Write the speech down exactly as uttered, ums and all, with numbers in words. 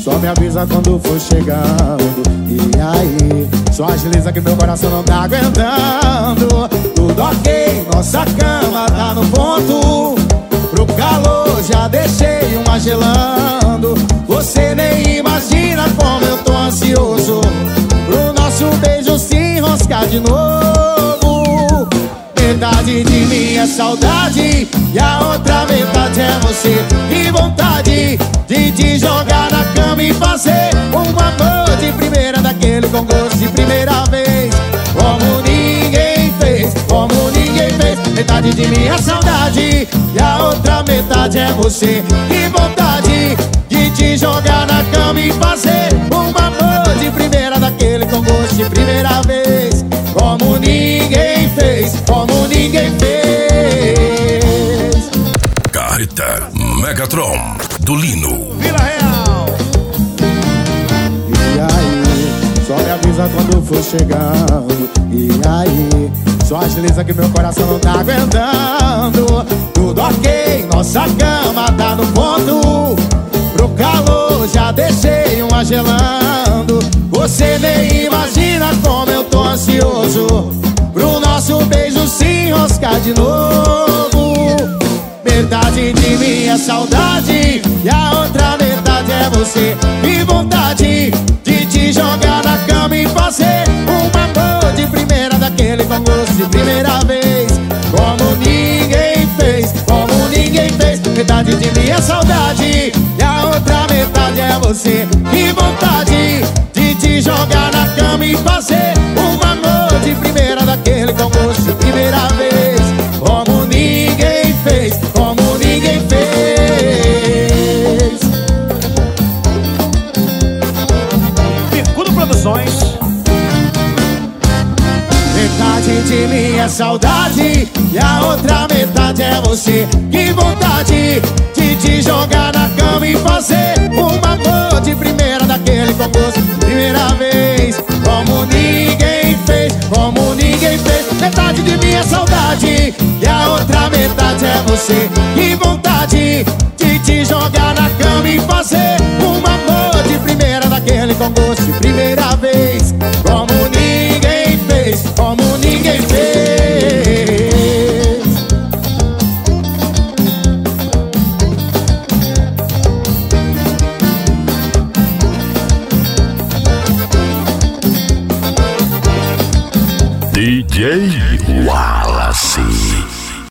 só me avisa quando for chegando. E aí, só agiliza que meu coração não tá aguentando. Tudo ok, nossa cama tá no ponto. Pro calor já deixei uma gelando. Você nem imagina como eu tô ansioso pro nosso beijo se enroscar de novo. Metade de mim é saudade e a outra metade é você. Que vontade de te jogar na cama e fazer um amor de primeira, daquele com gosto de primeira vez, como ninguém fez, como ninguém fez. Metade de mim é saudade e a outra metade é você. Que vontade de te jogar na cama e fazer um amor de primeira, daquele com gosto de primeira vez, como ninguém fez, como ninguém fez. Carreta Megatron do Lino. Vila Real. E aí, só me avisa quando for chegando. E aí, só agiliza que meu coração não tá aguentando. Tudo ok, nossa cama tá no ponto. Pro calor já deixei uma gelando. Você nem imagina como eu tô ansioso pro nosso beijo se enroscar de novo. Metade de mim é saudade e a outra metade é você. Que vontade de te jogar na cama e fazer um amor de primeira, daquele com gosto de primeira vez, como ninguém fez, como ninguém fez. Metade de mim é saudade e a outra metade é você. Que vontade de te jogar na cama e fazer um amor de primeira, daquele com gosto de primeira vez, como ninguém fez, como ninguém fez. Picudo Produções. Metade de mim é saudade e a outra metade é você. Que vontade de te jogar na cama e fazer um amor de primeira, daquele com gosto de primeira vez, como ninguém fez, como ninguém fez. Metade de mim é saudade e a outra metade é você. Que vontade de te jogar na cama e fazer um amor de primeira, daquele com gosto de primeira vez, como ninguém fez, como ninguém fez. D J Uau.